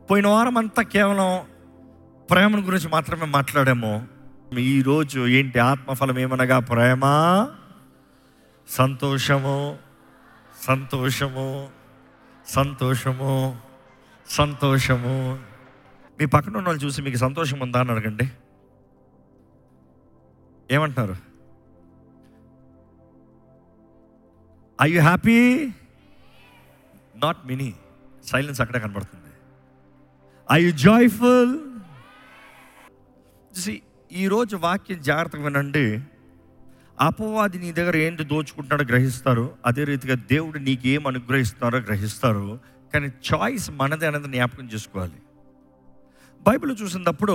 పోయిన వారం అంతా కేవలం ప్రేమ గురించి మాత్రమే మాట్లాడాము. ఈరోజు ఏంటి? ఆత్మఫలం ఏమనగా ప్రేమ, సంతోషము, సంతోషము, సంతోషము, సంతోషము. మీ పక్కన ఉన్న వాళ్ళు చూసి మీకు సంతోషం ఉందా అని అడగండి. ఏమంటున్నారు? Are you happy? Not many. Silence అక్కడే కనబడుతుంది. Are you joyful? ఈరోజు వాక్యం జాగ్రత్తగా వినండి. అపవాది నీ దగ్గర ఏంటి దోచుకుంటాడో గ్రహిస్తారు, అదే రీతిగా దేవుడు నీకు ఏం అనుగ్రహిస్తారో గ్రహిస్తారు. కానీ చాయిస్ మనదే అనేది జ్ఞాపకం చేసుకోవాలి. బైబిల్ చూసినప్పుడు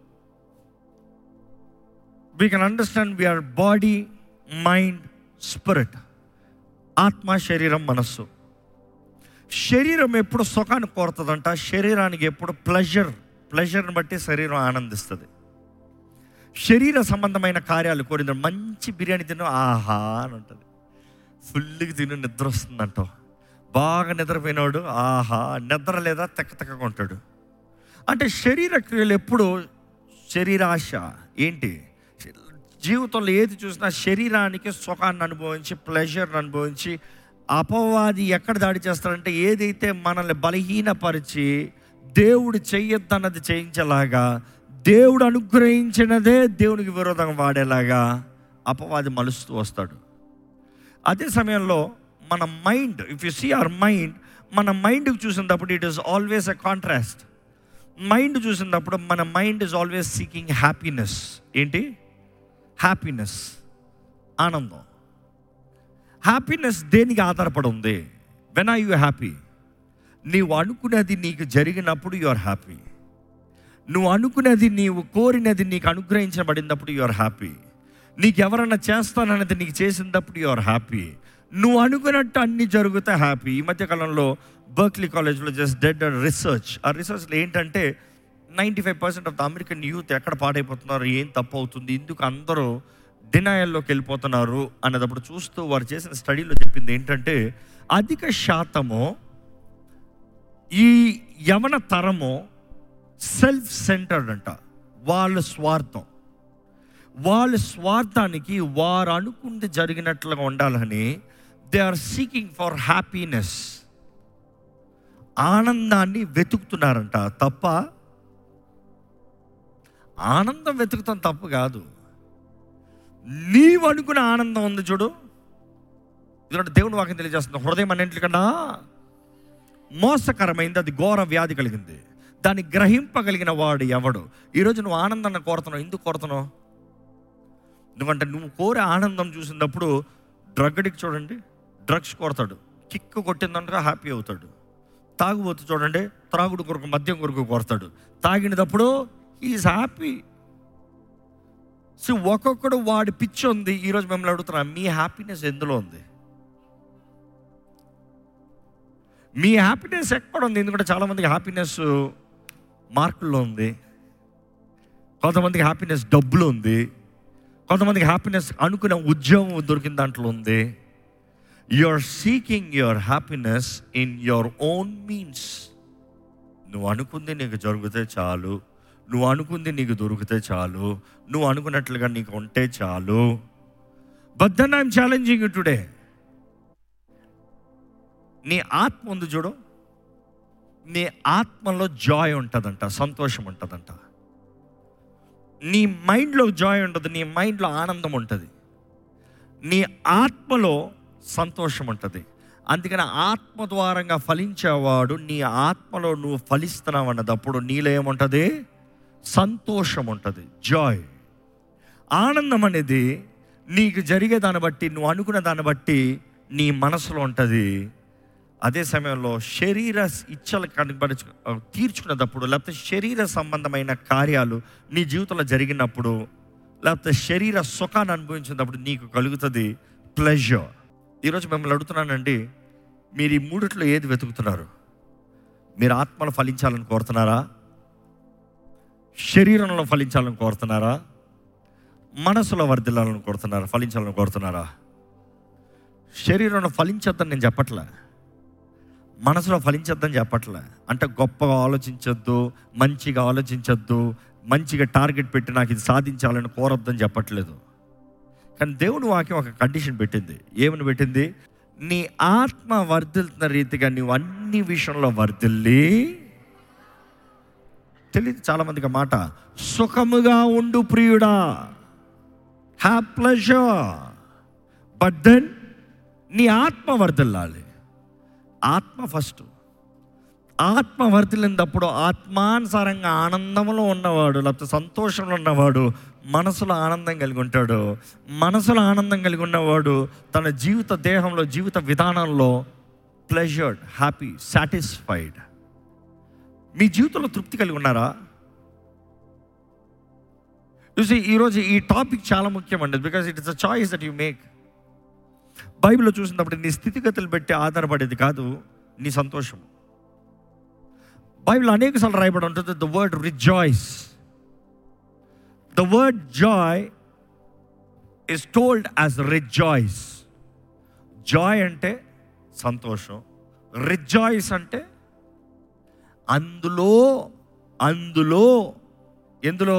we can understand we are body, mind, spirit. ఆత్మ, శరీరం, మనస్సు. శరీరం ఎప్పుడు సుఖాన్ని కోరుతుందంట. శరీరానికి ఎప్పుడు ప్లెజర్ని బట్టి శరీరం ఆనందిస్తుంది. శరీర సంబంధమైన కార్యాలు కోరింది. మంచి బిర్యానీ తిను, ఆహా అని ఉంటుంది. ఫుల్గా తిను, నిద్ర వస్తుందంట. బాగా నిద్రపోయినాడు, ఆహా. నిద్ర లేదా తెక్కగా ఉంటాడు. అంటే శరీర క్రియలు ఎప్పుడు శరీరాశ. ఏంటి? జీవితంలో ఏది చూసినా శరీరానికి సుఖాన్ని అనుభవించి, ప్లెజర్ని అనుభవించి, అపవాది ఎక్కడ దాడి చేస్తాడంటే ఏదైతే మనల్ని బలహీనపరిచి దేవుడు చెయ్యొద్దన్నది చేయించేలాగా, దేవుడు అనుగ్రహించినదే దేవునికి విరోధంగా వాడేలాగా అపవాది మలుస్తూ వస్తాడు. అదే సమయంలో మన mind, if you see our mind, మన మైండ్కి చూసినప్పుడు it is always a contrast. Mind చూసినప్పుడు మన mind is always seeking happiness. ఏంటి? హ్యాపీనెస్, ఆనందం. హ్యాపీనెస్ దేనికి ఆధారపడి ఉంది? When are you happy? నీవు అనుకునేది నీకు జరిగినప్పుడు యు ఆర్ హ్యాపీ. నువ్వు అనుకునేది, నీవు కోరినది నీకు అనుగ్రహించబడినప్పుడు యు ఆర్ హ్యాపీ. నీకు ఎవరన్నా చేస్తాననేది నీకు చేసినప్పుడు యు ఆర్ హ్యాపీ. నువ్వు అనుకున్నట్టు అన్నీ జరిగితే హ్యాపీ. ఈ మధ్యకాలంలో బర్క్లీ కాలేజ్లో జస్ట్ డెడ్ రీసెర్చ్. ఆ రీసెర్చ్లో ఏంటంటే 95% ఆఫ్ ద అమెరికన్ యూత్ ఎక్కడ పాడైపోతున్నారు, ఏం తప్పు అవుతుంది, ఎందుకు అందరూ డినయల్లోకి వెళ్ళిపోతున్నారు అనేటప్పుడు చూస్తూ వారు చేసిన స్టడీలో చెప్పింది ఏంటంటే, అధిక శాతము ఈ యవన తరము సెల్ఫ్ సెంటర్డ్ అంట. వాళ్ళ స్వార్థానికి వారు అనుకుంది జరిగినట్లుగా ఉండాలని they are seeking for happiness. ఆనందాన్ని వెతుకుతున్నారంట. తప్ప? ఆనందం వెతుకుతాం తప్పు కాదు. నీవు అనుకునే ఆనందం ఉంది చూడు. ఎందుకంటే దేవుని వాక్యం తెలియజేస్తుంది, హృదయం అన్నింటికన్నా మోసకరమైంది, అది ఘోర వ్యాధి కలిగింది, దాన్ని గ్రహింపగలిగిన వాడు ఎవడు? ఈరోజు నువ్వు ఆనందాన్ని కోరుతున్నావు. ఎందుకు కోరుతున్నావు? ఎందుకంటే నువ్వు కోరే ఆనందం చూసినప్పుడు డ్రగ్డికి చూడండి, డ్రగ్స్ కోరతాడు, కిక్కు కొట్టిందంటగా హ్యాపీ అవుతాడు. తాగుబోతు చూడండి, త్రాగుడు కొరకు, మద్యం కొరకు కోరతాడు. తాగినప్పుడు ఈజ్ హ్యాపీ. సో ఒక్కొక్కడు వాడి పిచ్చి ఉంది. ఈరోజు మిమ్మల్ని అడుగుతున్నా, మీ హ్యాపీనెస్ ఎందులో ఉంది? మీ హ్యాపీనెస్ ఎక్కడ ఉంది? ఎందుకంటే చాలామందికి హ్యాపీనెస్ మార్కుల్లో ఉంది, కొంతమందికి హ్యాపీనెస్ డబ్బులు ఉంది, కొంతమందికి హ్యాపీనెస్ అనుకునే ఉద్యోగం దొరికిన దాంట్లో ఉంది. You are seeking your happiness in your own means. నువ్వు అనుకుంది నీకు జరిగితే చాలు, నువ్వు అనుకుంది నీకు దొరికితే చాలు, నువ్వు అనుకున్నట్లుగా నీకు ఉంటే చాలు. But then I'm challenging you today. నీ ఆత్మ ఉంది చూడు, నీ ఆత్మలో జాయ్ ఉంటుందంట, సంతోషం ఉంటుందంట. నీ మైండ్లో జాయ్ ఉంటుంది, నీ మైండ్లో ఆనందం ఉంటుంది, నీ ఆత్మలో సంతోషం ఉంటుంది. అందుకని ఆత్మ ద్వారంగా ఫలించేవాడు, నీ ఆత్మలో నువ్వు ఫలిస్తున్నావు అన్నదప్పుడు నీలో ఏముంటుంది? సంతోషం ఉంటుంది, జాయ్. ఆనందం అనేది నీకు జరిగే దాన్ని బట్టి, నువ్వు అనుకున్న దాన్ని బట్టి నీ మనసులో ఉంటుంది. అదే సమయంలో శరీర ఇచ్చలు తీర్చుకునేటప్పుడు, లేకపోతే శరీర సంబంధమైన కార్యాలు నీ జీవితంలో జరిగినప్పుడు, లేకపోతే శరీర సుఖాన్ని అనుభవించినప్పుడు నీకు కలుగుతుంది ప్లెజర్. ఈరోజు మిమ్మల్ని అడుగుతున్నానండి, మీరు ఈ మూడిట్లో ఏది వెతుకుతున్నారు? మీరు ఆత్మలో ఫలించాలని కోరుతున్నారా? శరీరంలో ఫలించాలని కోరుతున్నారా? మనసులో వర్ధిల్లాలని కోరుతున్నారా? ఫలించాలని కోరుతున్నారా? శరీరంలో ఫలించొద్దని నేను చెప్పట్లే, మనసులో ఫలించొద్దని చెప్పట్లే. అంటే గొప్పగా ఆలోచించొద్దు, మంచిగా ఆలోచించొద్దు, మంచిగా టార్గెట్ పెట్టి నాకు ఇది సాధించాలని కోరొద్దని చెప్పట్లేదు. కానీ దేవుని వాక్యం ఒక కండిషన్ పెట్టింది. ఏమని పెట్టింది? నీ ఆత్మ వర్ధిల్తున్న రీతిగా నువ్వు అన్ని విషయంలో వర్ధిల్లి, తెలియదు చాలామందికి మాట, సుఖముగా ఉండు ప్రియుడా, హ్యావ్ ప్లెజర్. బట్ దెన్ నీ ఆత్మ వర్ధిల్లాలి. ఆత్మ ఫస్ట్. ఆత్మ వర్ధిల్లినప్పుడు ఆత్మానుసారంగా ఆనందంలో ఉన్నవాడు, లేకపోతే సంతోషంలో ఉన్నవాడు మనసులో ఆనందం కలిగి ఉంటాడు. మనసులో ఆనందం కలిగి ఉన్నవాడు తన జీవిత దేహంలో, జీవిత విధానంలో ప్లెజర్డ్, హ్యాపీ, సాటిస్ఫైడ్. మీ జీవితంలో తృప్తి కలిగి ఉన్నారా? చూసి ఈరోజు ఈ టాపిక్ చాలా ముఖ్యమండి. Because it is a choice that you make. బైబిల్లో చూసినప్పుడు నీ స్థితిగతులు పెట్టి ఆధారపడేది కాదు నీ సంతోషం. బైబిల్ అనేకసార్లు రాయబడి ఉంటుంది the word rejoice. The word joy is told as rejoice. Joy అంటే సంతోషం, రిజాయిస్ అంటే అందులో ఎందులో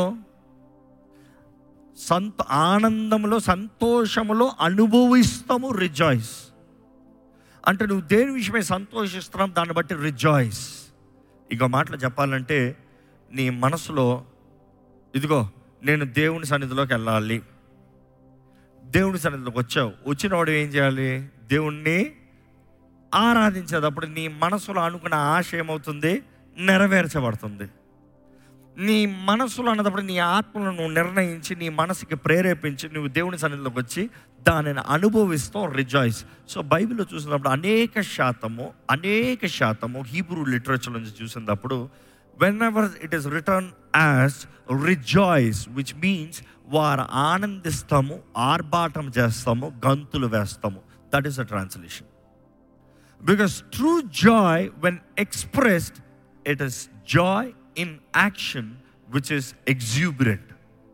ఆనందంలో, సంతోషములో అనుభవిస్తాము. రిజాయిస్ అంటే నువ్వు దేని విషయమై సంతోషిస్తున్నావు దాన్ని బట్టి రిజాయిస్. ఇక మాటలు చెప్పాలంటే నీ మనసులో ఇదిగో నేను దేవుని సన్నిధిలోకి వెళ్ళాలి. దేవుని సన్నిధిలోకి వచ్చినవాడు ఏం చేయాలి? దేవుణ్ణి ఆరాధించేటప్పుడు నీ మనసులో అనుకున్న ఆశ ఏమవుతుంది? నెరవేర్చబడుతుంది. నీ మనసులో అన్నప్పుడు నీ ఆత్మను నువ్వు నిర్ణయించి, నీ మనసుకి ప్రేరేపించి నువ్వు దేవుని సన్నిధిలోకి వచ్చి దానిని అనుభవిస్తావు. రిజాయిస్. సో బైబిల్లో చూసినప్పుడు అనేక శాతము హీబ్రూ లిటరేచర్ నుంచి చూసినప్పుడు whenever it is written as rejoice, which means వారు ఆనందిస్తాము, ఆర్భాటం చేస్తాము, గంతులు వేస్తాము. That is a translation. Because true joy when expressed, it is joy in action which is exuberant.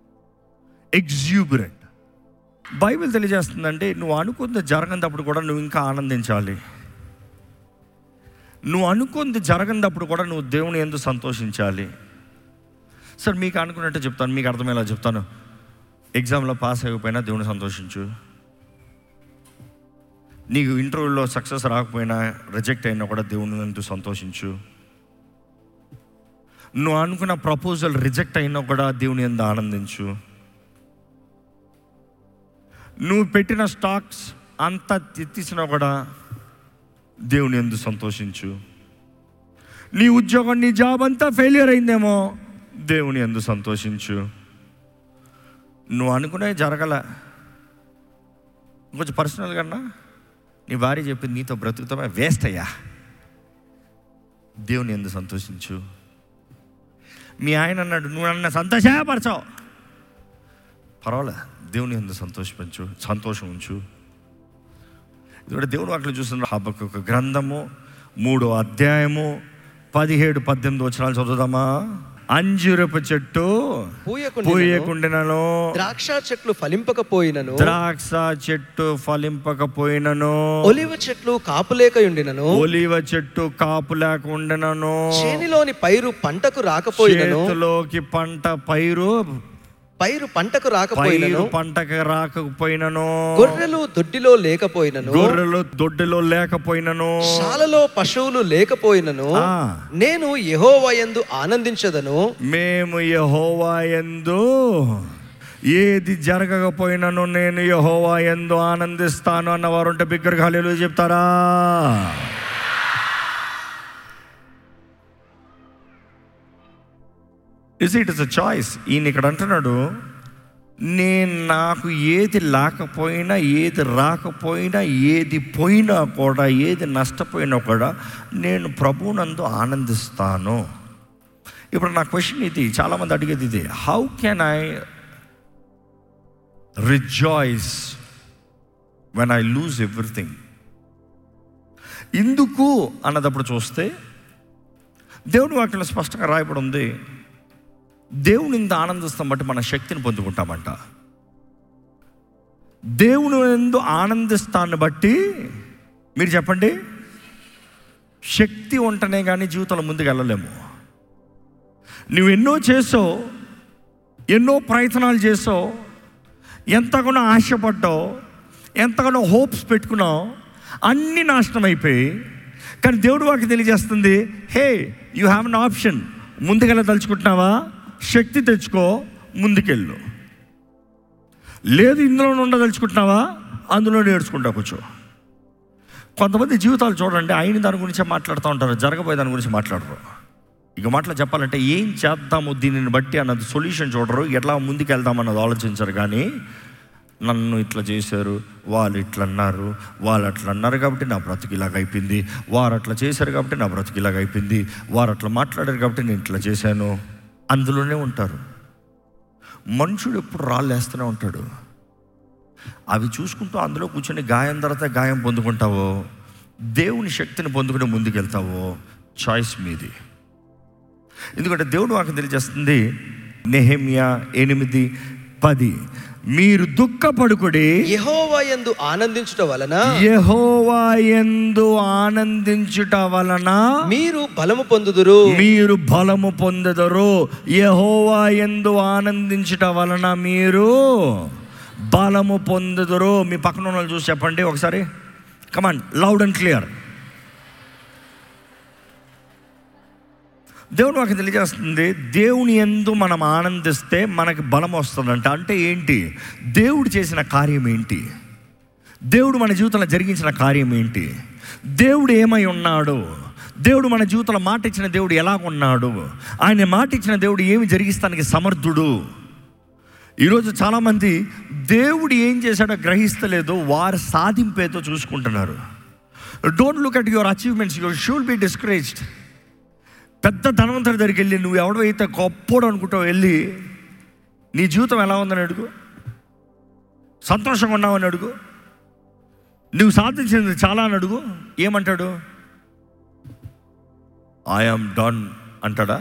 Bible తెలియజేస్తుందంటే నువ్వు అనుకుంది జరగనప్పుడు కూడా నువ్వు ఇంకా ఆనందించాలి. నువ్వు అనుకుంది జరగనప్పుడు కూడా నువ్వు దేవుని యందు సంతోషించాలి. సార్ మీకు అనుకున్నట్టు చెప్తాను, మీకు అర్థమయ్యేలా చెప్తాను. ఎగ్జామ్లో పాస్ అయిపోయినా దేవుని సంతోషించు. నీకు ఇంటర్వ్యూలో సక్సెస్ రాకపోయినా, రిజెక్ట్ అయినా కూడా దేవుని యందు సంతోషించు. నువ్వు అనుకున్న ప్రపోజల్ రిజెక్ట్ అయినా కూడా దేవుని యందు ఆనందించు. నువ్వు పెట్టిన స్టాక్స్ అంతా తీసినా కూడా దేవుని యందు సంతోషించు. నీ ఉద్యోగం, నీ జాబ్ అంతా ఫెయిలియర్ అయిందేమో, దేవుని యందు సంతోషించు. నువ్వు అనుకునే జరగల, కొంచెం పర్సనల్ కన్నా నీ భార్య చెప్పింది నీతో బ్రతుకుతామే వేస్ట్ అయ్యా, దేవుని యందు సంతోషించు. మీ ఆయన అన్నాడు నువ్వు నన్ను సంతోషపరచావు, పర్వాలే, దేవుని యందు సంతోషం ఉంచు. ఇది కూడా దేవుని వాక్యం చూస్తున్న హబక్కూకు గ్రంథము 3వ అధ్యాయము 17-18 వచనాలు చదువుదామా? అంజూరపు చెట్టు పూయకుండినను, ద్రాక్ష చెట్లు ఫలింపకపోయినను, ఒలివ చెట్లు కాపు లేక ఉండినను, చేనిలోని పైరు పంటకు రాకపోయినను, చేతిలోకి పైరు పంటకు రాకపోయినను, గొర్రెలు దొడ్డిలో లేకపోయినను, శాలలో పశువులు లేకపోయినను, నేను యెహోవా యందు ఆనందించదను. మేము యెహోవా యందు ఏది జరగకపోయినను నేను యెహోవా యందు ఆనందిస్తాను అన్నవారు ఉంటే బిగ్గరగా హల్లెలూయా చెప్తారా? It is a choice. ఈయన ఇక్కడ అంటున్నాడు, నాకు ఏది లేకపోయినా, ఏది రాకపోయినా, ఏది పోయినా కూడా, ఏది నష్టపోయినా కూడా నేను ప్రభువునందు ఆనందిస్తాను. ఇప్పుడు నా క్వశ్చన్ ఇది, చాలామంది అడిగేది ఇది, how can I rejoice when I lose everything? ఎందుకు అన్నదప్పుడు చూస్తే దేవుని వాక్యంలో స్పష్టంగా రాయబడి ఉంది, దేవుని యందు ఆనందిస్తాం బట్టి మన శక్తిని పొందుకుంటామంట. దేవుని యందు ఆనందిస్తాన్ని బట్టి మీరు చెప్పండి, శక్తి ఉంటేనే కానీ జీవితంలో ముందుకు వెళ్ళలేము. నువ్వు ఎన్నో చేసావు, ఎన్నో ప్రయత్నాలు చేసావు, ఎంతగానో ఆశపడ్డావు, ఎంతగానో హోప్స్ పెట్టుకున్నావు, అన్నీ నాశనం అయిపోయి. కానీ దేవుడు వాకి తెలియజేస్తుంది, hey, you have an option. ముందుకెళ్ళదలుచుకుంటున్నావా? శక్తి తెచ్చుకో, ముందుకెళ్ళు. లేదు ఇందులో ఉండదలుచుకుంటున్నావా? అందులో నేర్చుకుంటా కూర్చో. కొంతమంది జీవితాలు చూడండి, అయిన దాని గురించే మాట్లాడుతూ ఉంటారు, జరగబోయే దాని గురించి మాట్లాడరు. ఇక మాటలు చెప్పాలంటే ఏం చేద్దాము దీనిని బట్టి అన్నది సొల్యూషన్ చూడరు, ఎట్లా ముందుకు వెళ్దామన్నది ఆలోచించరు. కానీ నన్ను ఇట్లా చేశారు, వాళ్ళు ఇట్లా అన్నారు, వాళ్ళు అట్లా అన్నారు కాబట్టి నా బ్రతుకు ఇలాగ అయిపోయింది, వారు అట్లా చేశారు కాబట్టి నా బ్రతుకు ఇలాగ అయిపోయింది, వారు అట్లా మాట్లాడారు కాబట్టి నేను ఇట్లా చేశాను, అందులోనే ఉంటారు. మనుషుడు ఎప్పుడు రాళ్ళు వేస్తూనే ఉంటాడు. అవి చూసుకుంటూ అందులో కూర్చొని గాయం తర్వాత గాయం పొందుకుంటావో, దేవుని శక్తిని పొందుకుని ముందుకెళ్తావో, చాయిస్ మీది. ఎందుకంటే దేవుడు వాక్యం తెలియజేస్తుంది, నెహెమ్యా 8:10, మీరు దుఃఖపడుకుడి, యెహోవా యందు ఆనందించుట వలన, యెహోవా యందు ఆనందించుట వలన మీరు బలము పొందుదురు. మీరు బలము పొందుదురు. యెహోవా యందు ఆనందించుట వలన మీరు బలము పొందుదురు. మీ పక్కన ఉన్న వాళ్ళు చూసి చెప్పండి ఒకసారి, కమాన్, లౌడ్ అండ్ క్లియర్. దేవుడు మాకు తెలియజేస్తుంది, దేవుని యందు మనం ఆనందిస్తే మనకి బలం వస్తుందంట. అంటే ఏంటి? దేవుడు చేసిన కార్యం ఏంటి? దేవుడు మన జీవితంలో జరిగించిన కార్యం ఏంటి? దేవుడు ఏమై ఉన్నాడు? దేవుడు మన జీవితంలో మాట ఇచ్చిన దేవుడు ఎలాగున్నాడు? ఆయన మాట ఇచ్చిన దేవుడు ఏమి జరిగిస్తానికి సమర్థుడు? ఈరోజు చాలామంది దేవుడు ఏం చేశాడో గ్రహిస్తలేదు, వారు సాధింపేదో చూసుకుంటున్నారు. Don't look at your achievements, you should be discouraged. పెద్ద ధనవంతుడి దగ్గరికి వెళ్ళి నువ్వు ఎవడైతే గొప్పోడు అనుకుంటావు, వెళ్ళి నీ జీవితం ఎలా ఉందని అడుగు, సంతోషంగా ఉన్నావని అడుగు, నువ్వు సాధించింది చాలా అని అడుగు. ఏమంటాడు? ఐఎమ్ డన్ అంటాడా?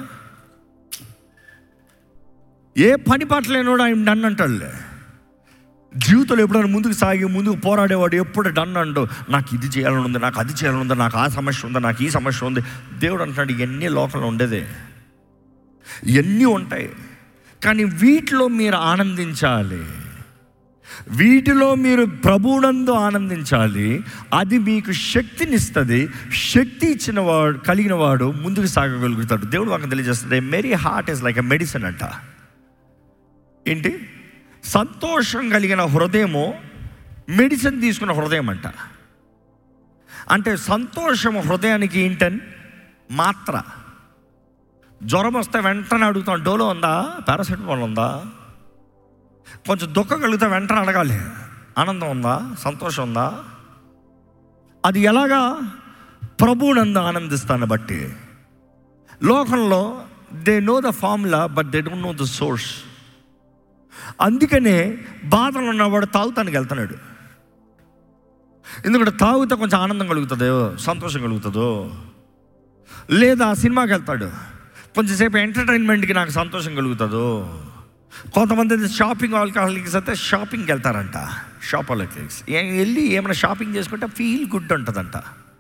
ఏ పని పాట లేనివాడు ఐఎమ్ డన్ అంటాడులే. జీవితంలో ఎప్పుడైనా ముందుకు సాగి ముందుకు పోరాడేవాడు ఎప్పుడు డన్ అంటూ, నాకు ఇది చేయాలని ఉంది, నాకు అది చేయాలని ఉంది, నాకు ఆ సమస్య ఉంది, నాకు ఈ సమస్య ఉంది. దేవుడు అంటున్నాడు, ఇవన్నీ లోకంలో ఉండేదే, ఇవన్నీ ఉంటాయి, కానీ వీటిలో మీరు ఆనందించాలి, వీటిలో మీరు ప్రభువునందు ఆనందించాలి. అది మీకు శక్తినిస్తుంది. శక్తి ఇచ్చిన వాడు, కలిగిన వాడు ముందుకు సాగగలుగుతాడు. దేవుడు మాకు తెలియజేస్తుంది, merry heart is like a medicine అంట. ఏంటి? సంతోషం కలిగిన హృదయము మెడిసిన్ తీసుకున్న హృదయం అంట. అంటే సంతోషం హృదయానికి ఏంటని మాత్ర. జ్వరం వస్తే వెంటనే అడుగుతాం, డోలో ఉందా, పారాసెటమాల్ ఉందా? కొంచెం దుఃఖం కలిగితే వెంటనే అడగాలి, ఆనందం ఉందా, సంతోషం ఉందా? అది ఎలాగా? ప్రభువునందు ఆనందిస్తాను బట్టి. లోకంలో they know the formula but they don't know the source. అందుకనే బాధలు ఉన్నవాడు తాగుతానికి వెళ్తున్నాడు. ఎందుకంటే తాగితే కొంచెం ఆనందం కలుగుతుందో, సంతోషం కలుగుతుందో. లేదా సినిమాకి వెళ్తాడు, కొంచెంసేపు ఎంటర్టైన్మెంట్కి నాకు సంతోషం కలుగుతుందో. కొంతమంది షాపింగ్ ఆల్కహాలిక్స్ అయితే షాపింగ్కి వెళ్తారంట. షాపాలిక్స్ వెళ్ళి ఏమైనా షాపింగ్ చేసుకుంటే ఫీల్ గుడ్ ఉంటుందంట.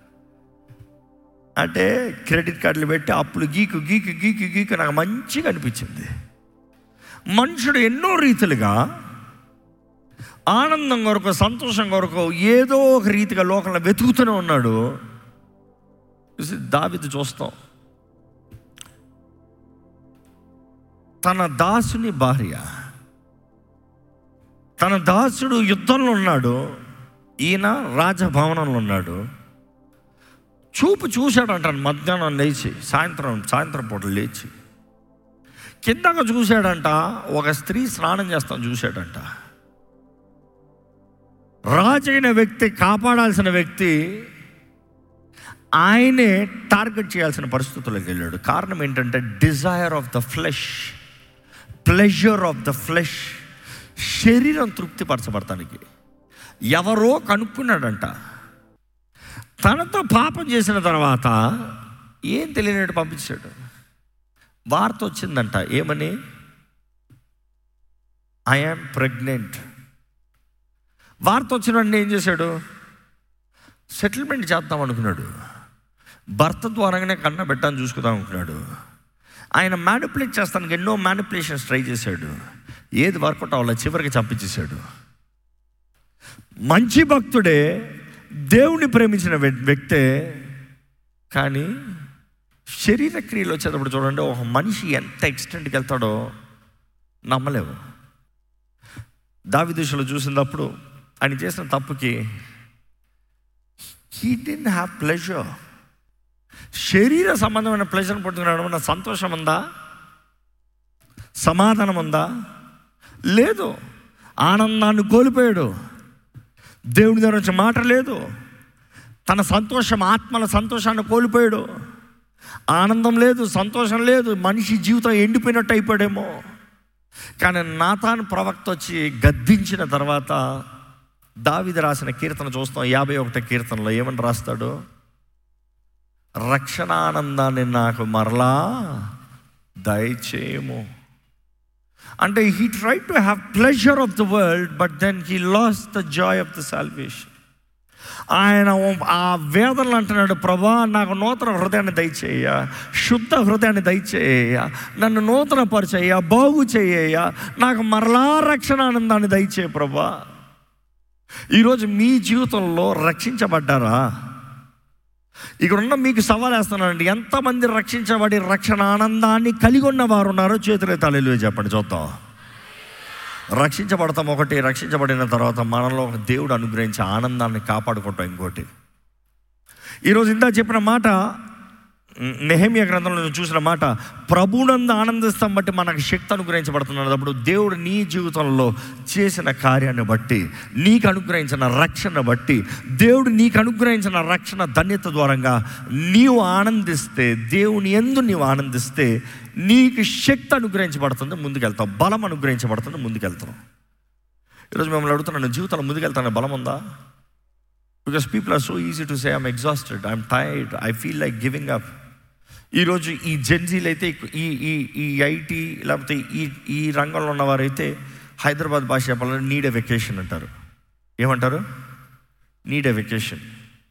అంటే క్రెడిట్ కార్డులు పెట్టి అప్పులు గీకు గీకు గీకు గీకు నాకు మంచిగా అనిపించింది. మనుషుడు ఎన్నో రీతిలుగా ఆనందం కొరకు, సంతోషం కొరకు ఏదో ఒక రీతిగా లోకంలో వెతుకుతూనే ఉన్నాడు. దావీదు చూస్తాం, తన దాసుని భార్య, తన దాసుడు యుద్ధంలో ఉన్నాడు, ఈయన రాజభవనంలో ఉన్నాడు. చూశాడంట మధ్యాహ్నం లేచి, సాయంత్రం పూట లేచి కిందగా చూశాడంట, ఒక స్త్రీ స్నానం చేస్తాం చూశాడంట. రాజైన వ్యక్తి, కాపాడాల్సిన వ్యక్తి, ఆయనే టార్గెట్ చేయాల్సిన పరిస్థితుల్లోకి వెళ్ళాడు. కారణం ఏంటంటే desire of the flesh, pleasure of the flesh. శరీరం తృప్తిపరచబడటానికి ఎవరో కనుక్కున్నాడంట. తనతో పాపం చేసిన తర్వాత ఏం తెలియనట్టు పంపించాడు. వార్త వచ్చిందంట, ఏమని? I am pregnant. వార్త వచ్చిన ఏం చేశాడు? సెటిల్మెంట్ చేద్దాం అనుకున్నాడు. భర్త ద్వారానే కన్న పెట్టని చూసుకుందాం అనుకున్నాడు. ఆయన మ్యానిపులేట్ చేస్తానికి ఎన్నో మ్యానిపులేషన్స్ ట్రై చేశాడు. ఏది వర్కౌట్ అవ్వాలి, చివరికి చంపించేశాడు. మంచి భక్తుడే, దేవుని ప్రేమించిన వ్యక్తే, కానీ శరీర క్రియలు వచ్చేటప్పుడు చూడండి, ఒక మనిషి ఎంత ఎక్స్టెంట్కి వెళ్తాడో నమ్మలేవు. దావీదు విషయంలో చూసినప్పుడు ఆయన చేసిన తప్పుకి హీ డిడ్ంట్ హ్యావ్ ప్లెజర్. శరీర సంబంధమైన ప్లెజర్ని పట్టుకున్నాడు. నా సంతోషం ఉందా, సమాధానం ఉందా? లేదు. ఆనందాన్ని కోల్పోయాడు. దేవుని దగ్గర నుంచి మాట లేదు. తన సంతోషం, ఆత్మల సంతోషాన్ని కోల్పోయాడు. ఆనందం లేదు, సంతోషం లేదు. మనిషి జీవితం ఎండిపోయినట్టు అయిపోయాడేమో. కానీ నాతాను ప్రవక్త వచ్చి గద్దించిన తర్వాత దావీదు రాసిన కీర్తన చూస్తాం. 51 కీర్తనలో ఏమని రాస్తాడు? రక్షణానందాన్ని నాకు మరలా దయచేయము. అంటే he try to have pleasure of the world, but then he lost the joy of the salvation. ఆయన ఆ వేదనలు అంటున్నాడు, ప్రభా నాకు నూతన హృదయాన్ని దయచేయ, శుద్ధ హృదయాన్ని దయచేయ, నన్ను నూతన పరిచయ, బాగు చేయ, నాకు మరలా రక్షణానందాన్ని దయచేయ ప్రభా. ఈరోజు మీ జీవితంలో రక్షించబడ్డారా? ఇక్కడున్న మీకు సవాల్ వేస్తున్నానండి, ఎంతమంది రక్షించబడి రక్షణ ఆనందాన్ని కలిగి ఉన్న వారు ఉన్నారో చేతులెత్తి హల్లెలూయా చెప్పండి చూద్దాం. రక్షించబడతాం ఒకటి, రక్షించబడిన తర్వాత మనలో దేవుడు అనుగ్రహించే ఆనందాన్ని కాపాడుకుంటాం ఇంకోటి. ఈరోజు ఇందా చెప్పిన మాట, నెహెమ్యా గ్రంథంలో చూసిన మాట, ప్రభువునందు ఆనందిస్తాం బట్టి మనకు శక్తి అనుగ్రహించబడుతున్నప్పుడు దేవుడు నీ జీవితంలో చేసిన కార్యాన్ని బట్టి, నీకు అనుగ్రహించిన రక్షణ బట్టి, దేవుడు నీకు అనుగ్రహించిన రక్షణ ధన్యత ద్వారంగా నీవు ఆనందిస్తే, దేవుని యందు నీవు ఆనందిస్తే నీకు శక్తి అనుగ్రహించబడుతుంది, ముందుకెళ్తావు. బలం అనుగ్రహించబడుతుంది, ముందుకెళ్తావు. ఈరోజు మిమ్మల్ని అడుగుతున్నాను, జీవితంలో ముందుకెళ్తానే బలం ఉందా? Because people are so easy to say I'm exhausted, I'm tired, I feel like giving up. ఈరోజు ఈ జెన్జీలు అయితే, ఈ ఐటీ లేకపోతే ఈ రంగంలో ఉన్నవారైతే హైదరాబాద్ భాష చెప్పాలంటే నీడ్ ఎ వెకేషన్ అంటారు. ఏమంటారు? Need a vacation.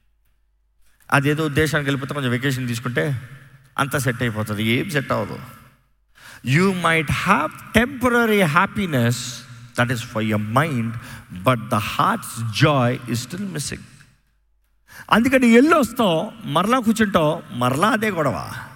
అదేదో దేశానికి వెళ్ళిపోతే కొంచెం వెకేషన్ తీసుకుంటే అంతా సెట్ అయిపోతుంది. ఏం సెట్ అవ్వదు. You might have temporary happiness, that is for your mind, but the heart's joy is still missing. అందుకని వస్తావు, మరలా కూర్చుంటావు, మరలా అదే గొడవ.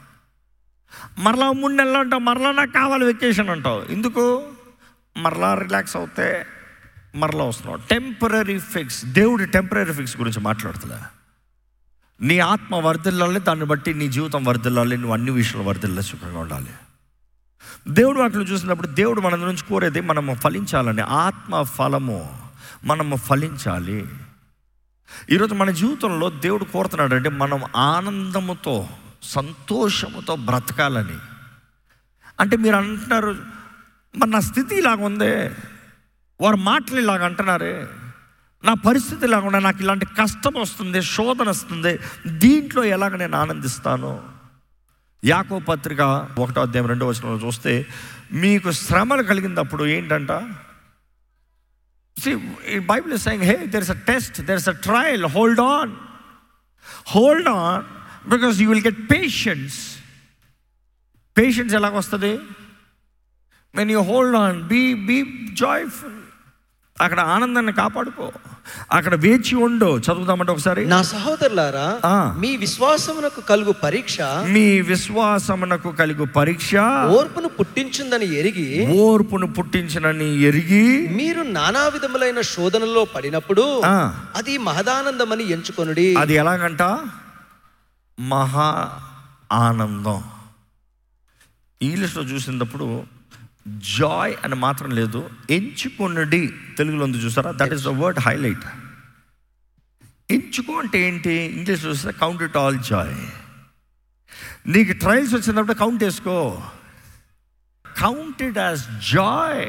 మరలా 3 నెలలు అంటావు, మరలా నాకు కావాలి వెకేషన్ అంటావు. ఎందుకు? మరలా రిలాక్స్ అవుతే మరలా వస్తున్నావు. Temporary fix. దేవుడి టెంపరరీ ఫిక్స్ గురించి మాట్లాడుతున్నా. నీ ఆత్మ వర్ధిల్లాలి, దాన్ని బట్టి నీ జీవితం వర్ధిల్లాలి, నువ్వు అన్ని విషయాలు వర్ధిల్లాలి, సుఖంగా ఉండాలి. దేవుడు వాటిని చూసినప్పుడు దేవుడు మన నుంచి కోరేది మనము ఫలించాలని. ఆత్మ ఫలము, మనము ఫలించాలి. ఈరోజు మన జీవితంలో దేవుడు కోరుతున్నాడు అంటే మనం ఆనందముతో, సంతోషముతో బ్రతకాలని. అంటే మీరు అంటున్నారు, మరి నా స్థితి ఇలాగ ఉందే, వారు మాటలు ఇలాగ అంటున్నారే, నా పరిస్థితి ఇలాగ ఉండే, నాకు ఇలాంటి కష్టం వస్తుంది, శోధన వస్తుంది, దీంట్లో ఎలాగ నేను ఆనందిస్తాను? యాకోబు పత్రిక 1వ అధ్యాయం 2వ వచనంలో చూస్తే, మీకు శ్రమలు కలిగినప్పుడు ఏంటంట? See, Bible is saying, hey, there is a test, there is a trial, hold on, because you will get patience. Patience ఎలాగ వస్తుంది? when you hold on, be joyful. అక్కడ ఆనందాన్ని కాపాడుకో, అక్కడ వేచి ఉండు. చదువుదామంటే ఒకసారి, నా సహోదరులారా, మీ విశ్వాసమునకు కలుగు పరీక్ష, మీ విశ్వాసమునకు కలుగు పరీక్ష ఓర్పును పుట్టించిందని ఎరిగి మీరు నానా విధములైన శోధనలో పడినప్పుడు అది మహదానందమని ఎంచుకొనుడి. అది ఎలాగంట? మహా ఆనందం. ఇంగ్లీష్లో చూసినప్పుడు జాయ్ అని మాత్రం లేదు, ఎంచుకొనుడి తెలుగులో ఉంది చూసారా? That is the word highlight. ఎంచుకో అంటే ఏంటి? ఇంగ్లీష్లో చూస్తే కౌంట్ ఇట్ ఆల్ జాయ్. నీకు ట్రయల్స్ వచ్చినప్పుడు కౌంట్ చేసుకో, కౌంట్ ఇట్ యాజ్ జాయ్.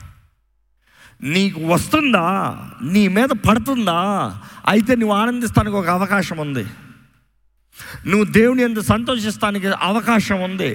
నీకు వస్తుందా, నీ మీద పడుతుందా, అయితే నువ్వు ఆనందిస్తానికి ఒక అవకాశం ఉంది, నువ్వు దేవుని యందు సంతోషిస్తానికి అవకాశం ఉంది.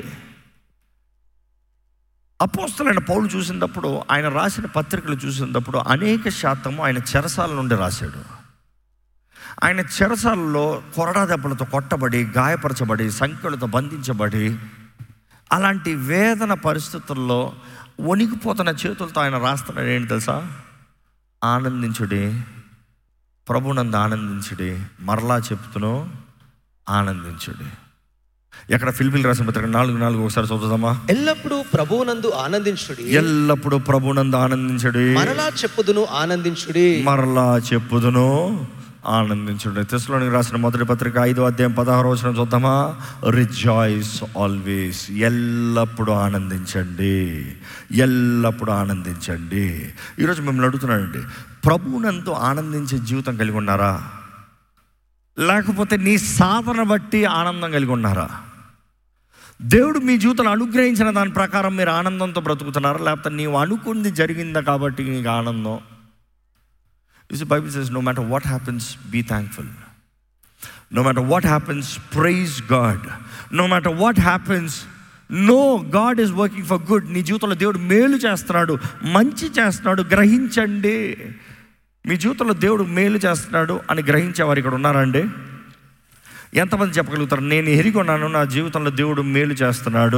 అపోస్తలుడైన పౌలు చూసినప్పుడు, ఆయన రాసిన పత్రికలు చూసినప్పుడు అనేక శాతము ఆయన చెరసాల నుండి రాశాడు. ఆయన చెరసాలలో కొరడా దెబ్బలతో కొట్టబడి, గాయపరచబడి, సంఖ్యలతో బంధించబడి, అలాంటి వేదన పరిస్థితుల్లో వణికిపోతున్న చేతులతో ఆయన రాస్తున్నాడు ఏంటి తెలుసా? ఆనందించుడి, ప్రభునందు ఆనందించుడి, మరలా చెప్తును ఆనందించుడి. ఎక్కడ? ఫిలిప్పీయులకు రాసిన పత్రిక 4:4 ఒకసారి చదువుదామా? ఎల్లప్పుడూ ప్రభువునందు ఆనందించుడి, ఎల్లప్పుడూ ప్రభునందు ఆనందించుడి, మరలా చెప్పుదును ఆనందించుడి, మరలా చెప్పుదును ఆనందించుడి. తెస్సలోనికీయులకు రాసిన మొదటి పత్రిక 5:16 చూద్దామా? రిజాయిస్ ఆల్వేస్, ఎల్లప్పుడూ ఆనందించండి, ఎల్లప్పుడూ ఆనందించండి. ఈరోజు మిమ్మల్ని అడుగుతున్నానండి, ప్రభువునందు ఆనందించే జీవితం కలిగి ఉన్నారా? లేకపోతే నీ సాధన బట్టి ఆనందం కలిగి ఉన్నారా? దేవుడు మీ జీవితంలో అనుగ్రహించిన దాని ప్రకారం మీరు ఆనందంతో బ్రతుకుతున్నారా? లేకపోతే నీవు అనుకుంది జరిగిందా కాబట్టి నీకు ఆనందం? The Bible says, no matter what happens, be thankful. No matter what happens, praise God. No matter what happens, know God is working for good. నీ జీవితంలో దేవుడు మేలు చేస్తున్నాడు, మంచి చేస్తున్నాడు, గ్రహించండి. మీ జీవితంలో దేవుడు మేలు చేస్తున్నాడు అని గ్రహించేవారు ఇక్కడ ఉన్నారండి? ఎంతమంది చెప్పగలుగుతారు, నేను ఎరిగి ఉన్నాను, నా జీవితంలో దేవుడు మేలు చేస్తున్నాడు?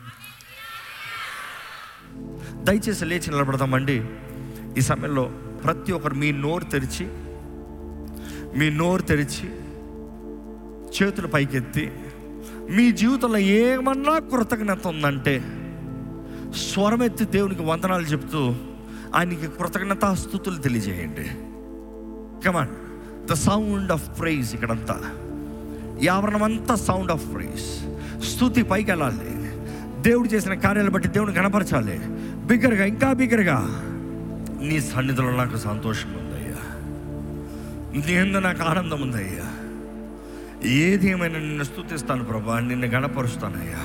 దయచేసి లేచి నిలబడతామండి. ఈ సమయంలో ప్రతి ఒక్కరు మీ నోరు తెరిచి చేతులు పైకెత్తి, మీ జీవితంలో ఏమన్నా కృతజ్ఞత ఉందంటే స్వరమెత్తి దేవునికి వందనాలు చెప్తూ ఆయనకి కృతజ్ఞతాస్తుతులు తెలియజేయండి. Come on, the sound of praise. ఇక్కడంతా యావరణమంతా సౌండ్ ఆఫ్ ప్రైజ్. స్తుతి పైకి వెళ్ళాలి. దేవుడు చేసిన కార్యాలు బట్టి దేవుని కనపరచాలి. బిగ్గరగా, ఇంకా బిగ్గరగా, నీ సన్నిధిలో నాకు సంతోషం ఉందయ్యా, నీ యందు నాకు ఆనందం ఉందయ్యా, ఏది ఏమైనా నిన్ను స్తుతిస్తాను ప్రభా, నిన్ను గణపరుస్తానయ్యా,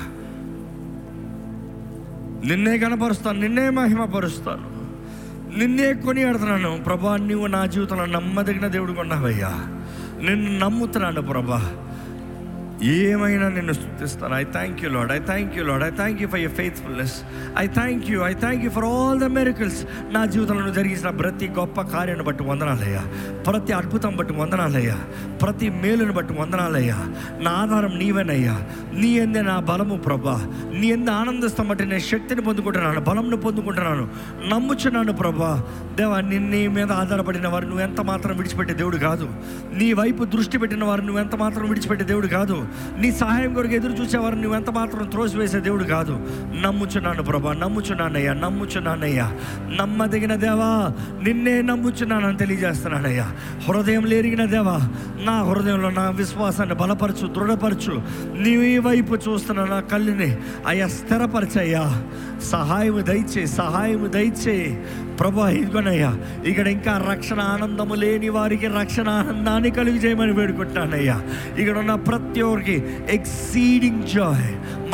నిన్నే గణపరుస్తాను, నిన్నే మహిమపరుస్తాను, నిన్నే కొనియాడుతున్నాను ప్రభా. నువ్వు నా జీవితంలో నమ్మదగిన దేవుడు ఉన్నావయ్యా, నిన్ను నమ్ముతున్నాను ప్రభా, ఏమైనా నిన్ను స్తుతిస్తాను. I thank you Lord, I thank you Lord, I thank you for your faithfulness, I thank you for all the miracles. నా జీవితంలో జరిగిన ప్రతి గొప్ప కార్యాన్ని బట్టి వందనాలయ్యా, ప్రతి అద్భుతం బట్టి వందనాలయ్యా, ప్రతి మేలును బట్టి వందనాలయ్యా. నా ఆధారం నీవేనయ్యా, నీ ఎందే నా బలము ప్రభా, నీ ఎందు ఆనందిస్తాం బట్టి నేను శక్తిని పొందుకుంటున్నాను, బలంను పొందుకుంటున్నాను, నమ్ముచున్నాను ప్రభా. దేవా, నీ మీద ఆధారపడిన వారు నువ్వు ఎంత మాత్రం విడిచిపెట్టే దేవుడు కాదు. నీ వైపు దృష్టి పెట్టిన వారు నువ్వు ఎంత మాత్రం విడిచిపెట్టే దేవుడు కాదు. నీ సహాయం కొరకు ఎదురు చూసేవారు నువ్వు ఎంత మాత్రం త్రోసివేసే దేవుడు కాదు. నమ్ముచున్నాను ప్రభా, నమ్ముచున్నానయ్యా, నమ్మదగిన దేవా, నిన్నే నమ్ముచున్నానని తెలియజేస్తున్నానయ్యా. హృదయం లేరిగిన దేవా, నా హృదయంలో నా విశ్వాసాన్ని బలపరచు, దృఢపరచు. నీ వైపు చూస్తున్న నా కళ్ళుని అయ్యా స్థిరపరచయ్యా. సహాయము దయచేయి ప్రభా. ఇదిగోనయ్యా, ఇక్కడ ఇంకా రక్షణ ఆనందము లేని వారికి రక్షణ ఆనందాన్ని కలిగి చేయమని వేడుకుంటానయ్యా. ఇక్కడ ఉన్న ప్రతి ఒక్కరికి ఎక్సీడింగ్ జాయ్,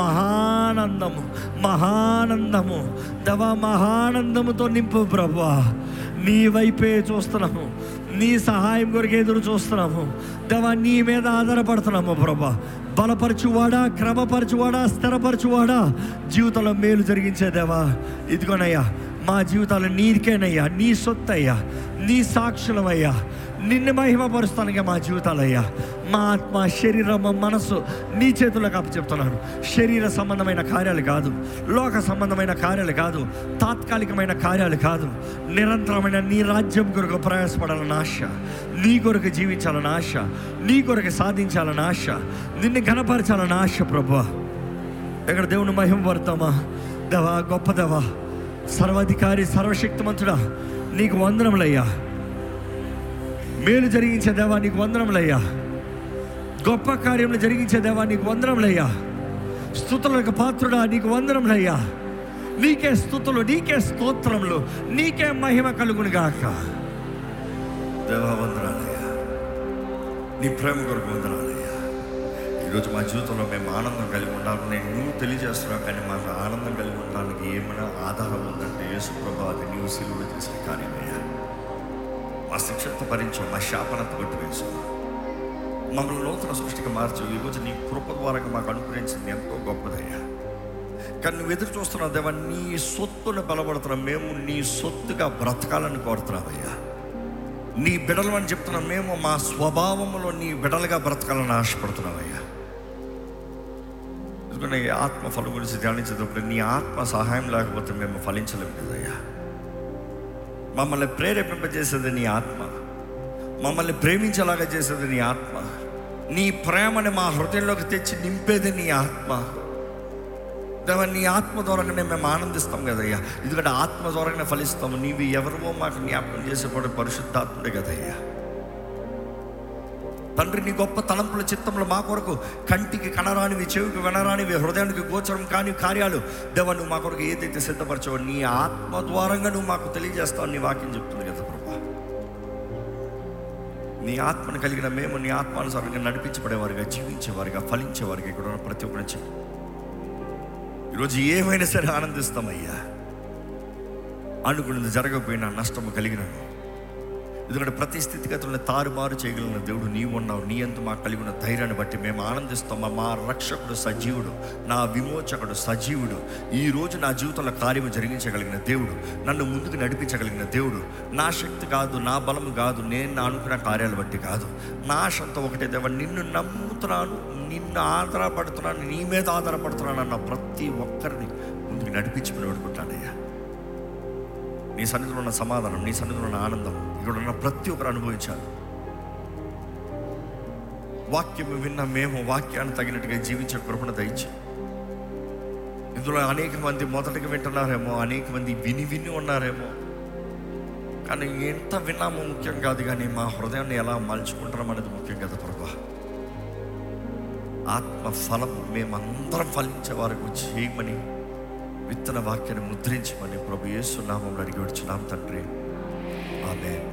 మహానందము దేవా, మహానందముతో నింపు ప్రభా. నీ వైపే చూస్తున్నాము, నీ సహాయం కొరకు ఎదురు చూస్తున్నాము దేవా, నీ మీద ఆధారపడుతున్నాము ప్రభా. బలపరచువాడా, క్రమపరచువాడా, స్థిరపరచువాడా, జీవితంలో మేలు జరిగించే దేవా, ఇదిగోనయ్యా మా జీవితాలు నీకేనయ్యా, నీ సొత్తయ్యా, నీ సాక్షులమయ్యా, నిన్ను మహిమపరుస్తానుగా మా జీవితాలయ్యా. మా ఆత్మ, శరీరం, మనసు నీ చేతులకు అప్పచెప్తున్నాను. శరీర సంబంధమైన కార్యాలు కాదు, లోక సంబంధమైన కార్యాలు కాదు, తాత్కాలికమైన కార్యాలు కాదు, నిరంతరమైన నీ రాజ్యం కొరకు ప్రయాసపడాలని ఆశ, నీ కొరకు జీవించాలని ఆశ, నీ కొరకు సాధించాలని ఆశ, నిన్ను ఘనపరచాలని ఆశ ప్రభువా. ఇక్కడ దేవుని మహిమపడతామా దేవా, గొప్ప దేవా, సర్వాధికారి, సర్వశక్తిమంతుడా, నీకు వందనములయ్యా. మేలు జరిగించే దేవా, నీకు వందనములయ్యా. గొప్ప కార్యములు జరిగించే దేవా, నీకు వందనములయ్యా. స్తుతులకు పాత్రుడా, నీకు వందనములయ్యా. నీకే స్తుతులు, నీకే స్తోత్రములు, నీకే మహిమ కలుగును గాక దేవా. వందనాలయ్యా, నీ ప్రేమ కొరకు వందనాలయ్యా. ఈరోజు మా జీవితంలో మేము ఆనందం కలిగి ఉండాలని నువ్వు తెలియజేస్తున్నావు, కానీ మాకు ఆనందం కలిగి ఉండడానికి ఏమైనా ఆధారం ఉందంటే యేసు ప్రభువా, అది నీవు సిలువలో చేసిన కార్యమయ్యా. మా శిక్షతో భరించావు, మా శాపనంతా కొట్టివేసావు, మమ్మల్ని నూతన సృష్టికి మార్చు. ఈరోజు నీ కృప ద్వారా మాకు అనుగ్రహించింది ఎంతో గొప్పదయ్యా. కానీ నువ్వు ఎదురు చూస్తున్నావు దేవా, నీ సొత్తును బలపడుతున్నావు. మేము నీ సొత్తుగా బ్రతకాలని కోరుతున్నావయ్యా. నీ బిడలు అని చెప్తున్నాం. మేము మా స్వభావంలో నీ బిడలుగా బ్రతకాలని ఆశపడుతున్నామయ్యా. ఎందుకంటే ఈ ఆత్మ ఫలం గురించి ధ్యానించేటప్పుడు నీ ఆత్మ సహాయం లేకపోతే మేము ఫలించలేము కదయ్యా. మమ్మల్ని ప్రేరేపింపజేసేది నీ ఆత్మ, మమ్మల్ని ప్రేమించేలాగా చేసేది నీ ఆత్మ, నీ ప్రేమని మా హృదయంలోకి తెచ్చి నింపేది నీ ఆత్మ. దేవా, నీ ఆత్మ ద్వారానే మేము ఆనందిస్తాం కదయ్యా. ఎందుకంటే ఆత్మ ద్వారానే ఫలిస్తాము. నీవి ఎవరివో మాకు జ్ఞాపకం చేసేవాడు పరిశుద్ధాత్ముడే కదయ్యా. తండ్రి, నీ గొప్ప తలంపుల చిత్తంలో మా కొరకు కంటికి కనరానివి, చెవికి వినరానివి, హృదయానికి గోచరం కాని కార్యాలు దేవా నువ్వు మా కొరకు ఏదైతే సిద్ధపరచావో నీ ఆత్మ ద్వారంగా నువ్వు మాకు తెలియజేస్తావు. నీ వాక్యం చెప్తుంది కదా ప్రభా. నీ ఆత్మను కలిగిన మేము నీ ఆత్మానుసారంగా నడిపించబడేవారుగా, జీవించేవారుగా, ఫలించేవారుగా ఇక్కడ ఉన్న ప్రతి ఒక్కరి నుంచి ఈరోజు ఏమైనా సరే ఆనందిస్తామయ్యా. అనుకున్నది జరగకపోయినా నష్టము కలిగినను, ఎందుకంటే ప్రతి స్థితిగతులను తారుమారు చేయగలిగిన దేవుడు నీవు ఉన్నావు. నీ అందు మాకు కలిగిన ధైర్యాన్ని బట్టి మేము ఆనందిస్తాము. మా రక్షకుడు సజీవుడు, నా విమోచకుడు సజీవుడు. ఈరోజు నా జీవితంలో కార్యము జరిగించగలిగిన దేవుడు, నన్ను ముందుకు నడిపించగలిగిన దేవుడు. నా శక్తి కాదు, నా బలము కాదు, నేను నా అనుకున్న కార్యాలు బట్టి కాదు. నా ఆశంతో ఒకటే దేవా, నిన్ను నమ్ముతున్నాను, నిన్ను ఆధారపడుతున్నాను, నీ మీద ఆధారపడుతున్నాను అన్న ప్రతి ఒక్కరిని ముందుకు నడిపించుకుని పెట్టుకుంటానయ్యా. నీ సన్నిధిలో ఉన్న సమాధానం, నీ సన్నిధిలో ఉన్న ఆనందం ఇక్కడ ఉన్న ప్రతి ఒక్కరు అనుభవించాలి. వాక్యం విన్న మేము వాక్యాన్ని తగినట్టుగా జీవించే కృపణ దయచి. ఇందులో అనేక మంది మొదటిగా వింటున్నారేమో, అనేక మంది విని ఉన్నారేమో. కానీ ఎంత విన్నామో ముఖ్యం కాదు, కానీ మా హృదయాన్ని ఎలా మలుచుకుంటాం అనేది ముఖ్యం కదా ప్రభా. ఆత్మ ఫలం మేమందరం ఫలించే వారికి చేయమని విత్తన వాక్యాన్ని ముద్రించమని ప్రభు యేసు నామములో అడిగి వచ్చున్నాం తండ్రి. ఆమేన్.